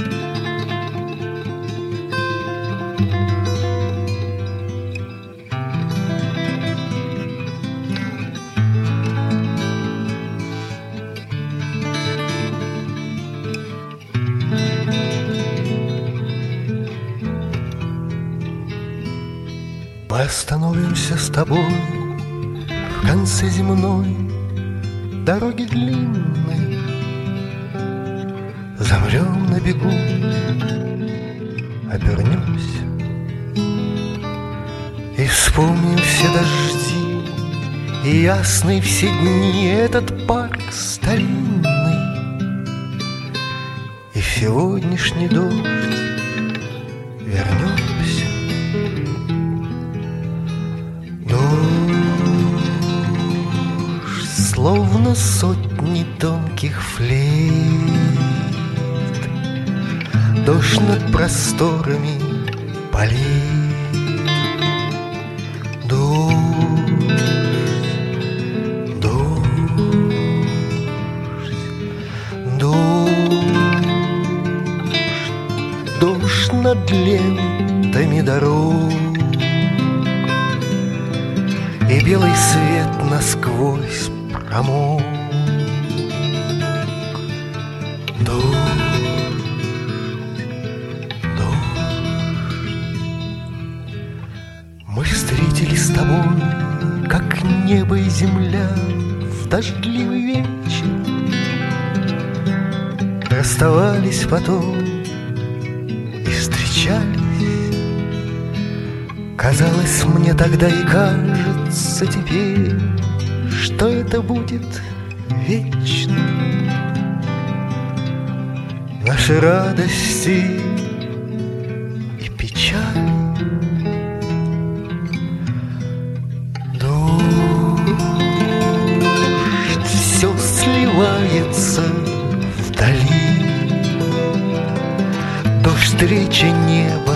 Мы остановимся с тобой в конце земной дороги длинной, замрем на бегу, обернемся и вспомним все дожди и ясные все дни, этот парк старинный и в сегодняшний дождь вернемся. Словно сотни тонких флейт, дождь над просторами полей. Дождь, дождь, дождь, дождь над лентами дорог, и белый свет насквозь промок. Дождь, дождь. Мы встретились с тобой, как небо и земля, в дождливый вечер. Расставались потом и встречались. Казалось мне тогда и кажется теперь, что это будет вечно. Наши радости и печали. Дождь, все сливается вдали. Дождь, встреча неба